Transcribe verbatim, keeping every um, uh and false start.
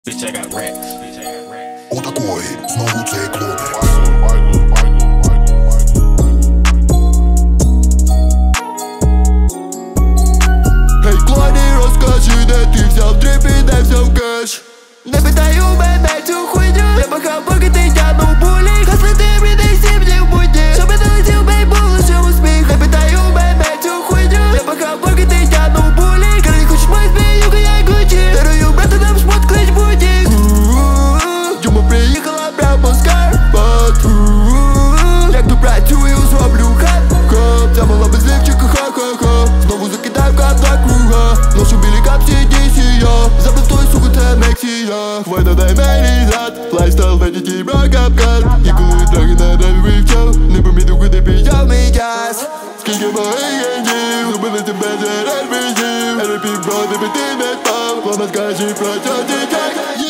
Bitch, I got racks. Bitch, I got racks. Отакої, знову цей клони. Гей, клоні, розкажи, де ти взяв дріп і де взяв кеш. Не питай у мене цю хуйню. Я бахав, поки ти тягнув булі. Хаслити мені сім днів будні. Щоб не летів, бей, був лише успіх. Не питай у мене цю хуйню. Я бахав, поки ти тягнув булі. Коли хочеш мой змію, я гучі. Дарую, брати, нам шмот, клич будь-їх. Дюма приїхала прямо з Карпат. Як допрацюю, зроблю хап-коп. Ця мала без лівчика, ха-ха-ха. Знову закидаю капла круга. Ношу білі капці, дісія. Забив той, суку, це Мексія. Хвойда, дай мені зад. Лайфстайл, ведіті, бро, кап-кат. Ніколи дороги на драйві вивчав. Не помітив, куди підняв мій час. Скільки моїх гендів зробили тебе за РПГів. РП, бро, тебе ти не спав. Плана скажи про цього дітей.